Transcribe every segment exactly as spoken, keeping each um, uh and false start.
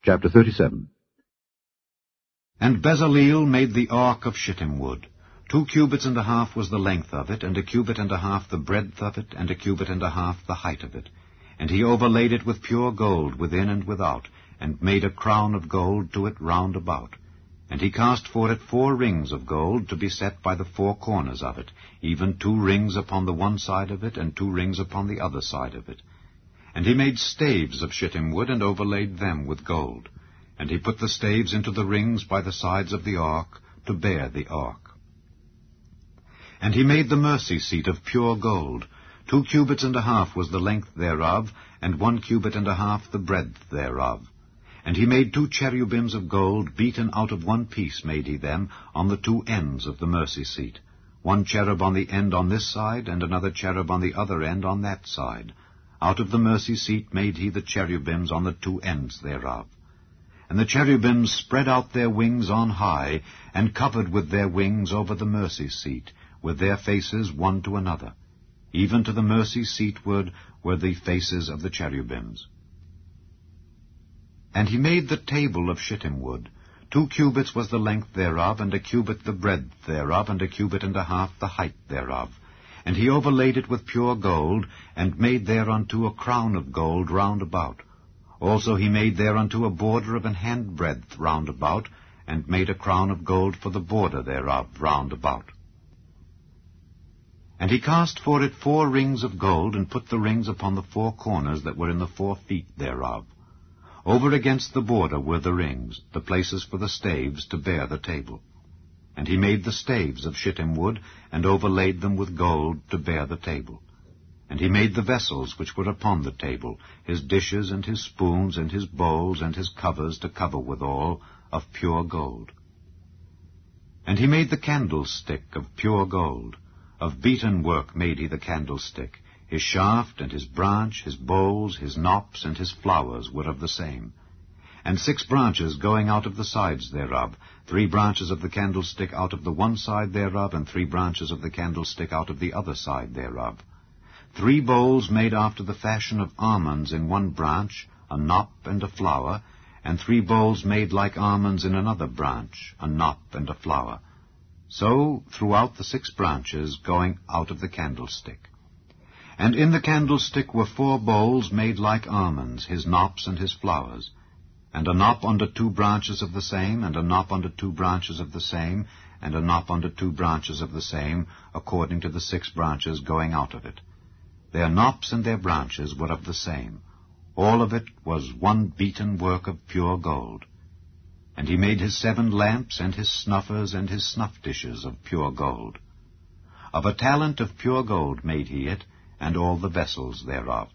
Chapter thirty-seven. And Bezaleel made the ark of shittim wood. Two cubits and a half was the length of it, and a cubit and a half the breadth of it, and a cubit and a half the height of it. And he overlaid it with pure gold within and without, and made a crown of gold to it round about. And he cast for it four rings of gold to be set by the four corners of it, even two rings upon the one side of it, and two rings upon the other side of it. And he made staves of shittim wood, and overlaid them with gold. And he put the staves into the rings by the sides of the ark, to bear the ark. And he made the mercy seat of pure gold. Two cubits and a half was the length thereof, and one cubit and a half the breadth thereof. And he made two cherubims of gold, beaten out of one piece made he them, on the two ends of the mercy seat. One cherub on the end on this side, and another cherub on the other end on that side. Out of the mercy seat made he the cherubims on the two ends thereof. And the cherubims spread out their wings on high, and covered with their wings over the mercy seat, with their faces one to another. Even to the mercy seatward were the faces of the cherubims. And he made the table of shittim wood. Two cubits was the length thereof, and a cubit the breadth thereof, and a cubit and a half the height thereof. And he overlaid it with pure gold, and made thereunto a crown of gold round about. Also he made thereunto a border of an handbreadth round about, and made a crown of gold for the border thereof round about. And he cast for it four rings of gold, and put the rings upon the four corners that were in the four feet thereof. Over against the border were the rings, the places for the staves to bear the table. And he made the staves of shittim wood, and overlaid them with gold to bear the table. And he made the vessels which were upon the table, his dishes and his spoons and his bowls and his covers to cover withal, of pure gold. And he made the candlestick of pure gold. Of beaten work made he the candlestick. His shaft and his branch, his bowls, his knops, and his flowers were of the same. And six branches going out of the sides thereof, three branches of the candlestick out of the one side thereof, and three branches of the candlestick out of the other side thereof. Three bowls made after the fashion of almonds in one branch, a knop and a flower, and three bowls made like almonds in another branch, a knop and a flower. So throughout the six branches going out of the candlestick. And in the candlestick were four bowls made like almonds, his knops and his flowers, and a knop under two branches of the same, and a knop under two branches of the same, and a knop under two branches of the same, according to the six branches going out of it. Their knops and their branches were of the same. All of it was one beaten work of pure gold. And he made his seven lamps, and his snuffers, and his snuff dishes of pure gold. Of a talent of pure gold made he it, and all the vessels thereof.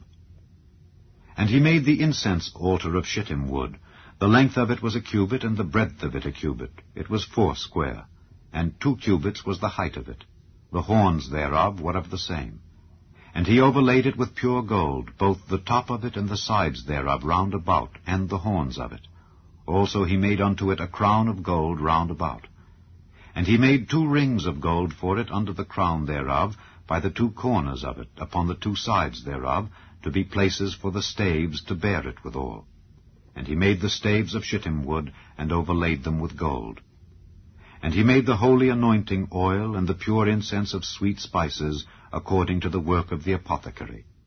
And he made the incense altar of shittim wood. The length of it was a cubit, and the breadth of it a cubit. It was foursquare, and two cubits was the height of it. The horns thereof were of the same. And he overlaid it with pure gold, both the top of it and the sides thereof round about, and the horns of it. Also he made unto it a crown of gold round about. And he made two rings of gold for it under the crown thereof, by the two corners of it, upon the two sides thereof, to be places for the staves to bear it withal. And he made the staves of shittim wood, and overlaid them with gold. And he made the holy anointing oil, and the pure incense of sweet spices, according to the work of the apothecary.